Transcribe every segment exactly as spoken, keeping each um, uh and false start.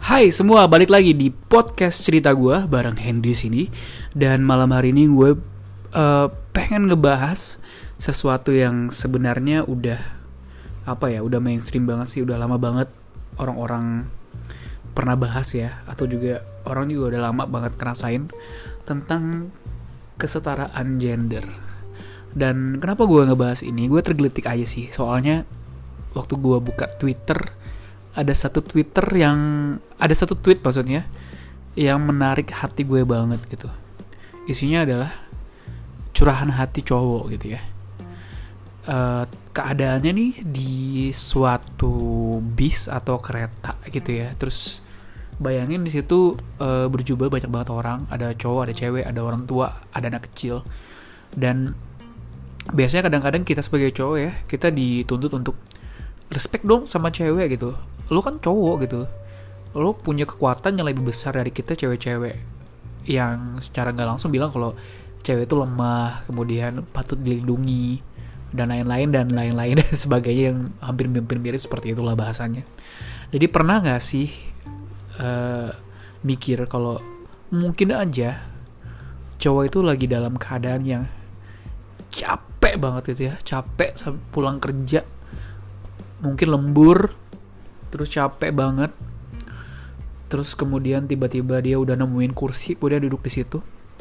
Hai semua, balik lagi di podcast cerita gue bareng Hendy sini. Dan malam hari ini gue uh, pengen ngebahas sesuatu yang sebenarnya udah apa ya, udah mainstream banget sih, udah lama banget orang-orang pernah bahas ya, atau juga orang juga udah lama banget ngerasain tentang kesetaraan gender. Dan kenapa gue ngebahas ini? Gue tergelitik aja sih, soalnya waktu gue buka Twitter ada satu Twitter yang ada satu tweet maksudnya yang menarik hati gue banget gitu. Isinya adalah curahan hati cowok gitu ya. Uh, keadaannya nih di suatu bis atau kereta gitu ya. Terus bayangin di situ uh, berjubel banyak banget orang, ada cowok, ada cewek, ada orang tua, ada anak kecil. Dan biasanya kadang-kadang kita sebagai cowok ya, kita dituntut untuk respect dong sama cewek gitu. Lo kan cowok gitu, lo punya kekuatan yang lebih besar dari kita cewek-cewek yang secara gak langsung bilang kalau cewek itu lemah, kemudian patut dilindungi, dan lain-lain dan lain-lain dan sebagainya yang hampir-hampir mirip seperti itulah bahasannya. Jadi pernah gak sih uh, mikir kalau mungkin aja cowok itu lagi dalam keadaan yang capek banget gitu ya, capek sampai pulang kerja, mungkin lembur, terus capek banget, terus kemudian tiba-tiba dia udah nemuin kursi, kemudian duduk di situ,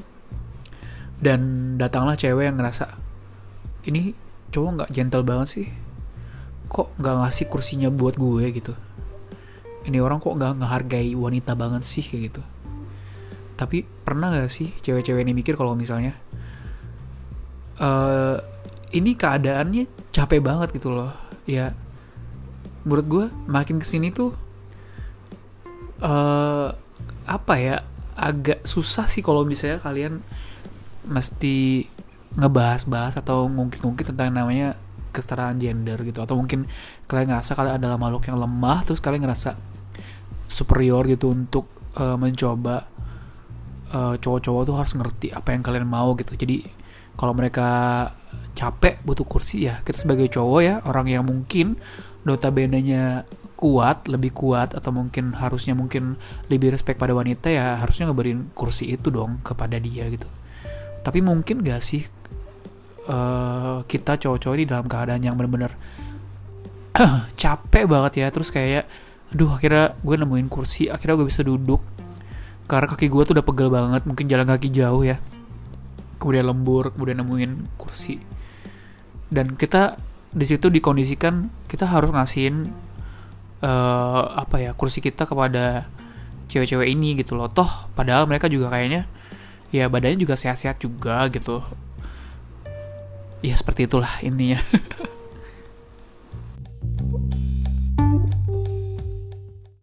dan datanglah cewek yang ngerasa ini cowok nggak gentle banget sih, kok nggak ngasih kursinya buat gue gitu, ini orang kok nggak ngehargai wanita banget sih kayak gitu. Tapi pernah nggak sih cewek-cewek ini mikir kalau misalnya uh, ini keadaannya capek banget gitu loh ya. Menurut gue makin kesini tuh uh, apa ya, agak susah sih kalau misalnya kalian mesti ngebahas-bahas atau ngungkit-ngungkit tentang namanya kesetaraan gender gitu. Atau mungkin kalian ngerasa kalian adalah makhluk yang lemah, terus kalian ngerasa superior gitu untuk uh, mencoba uh, cowok-cowok tuh harus ngerti apa yang kalian mau gitu. Jadi kalau mereka capek butuh kursi ya, kita sebagai cowok ya, orang yang mungkin notabene-nya kuat, lebih kuat, atau mungkin harusnya mungkin lebih respect pada wanita ya, harusnya ngeberin kursi itu dong kepada dia gitu. Tapi mungkin gak sih uh, kita cowok-cowok ini dalam keadaan yang benar-benar capek banget ya, terus kayak aduh akhirnya gue nemuin kursi, akhirnya gue bisa duduk karena kaki gue tuh udah pegel banget, mungkin jalan kaki jauh ya, kemudian lembur, kemudian nemuin kursi. Dan kita di situ dikondisikan kita harus ngasihin uh, apa ya, kursi kita kepada cewek-cewek ini gitu loh. Toh padahal mereka juga kayaknya ya badannya juga sehat-sehat juga gitu. Ya seperti itulah intinya.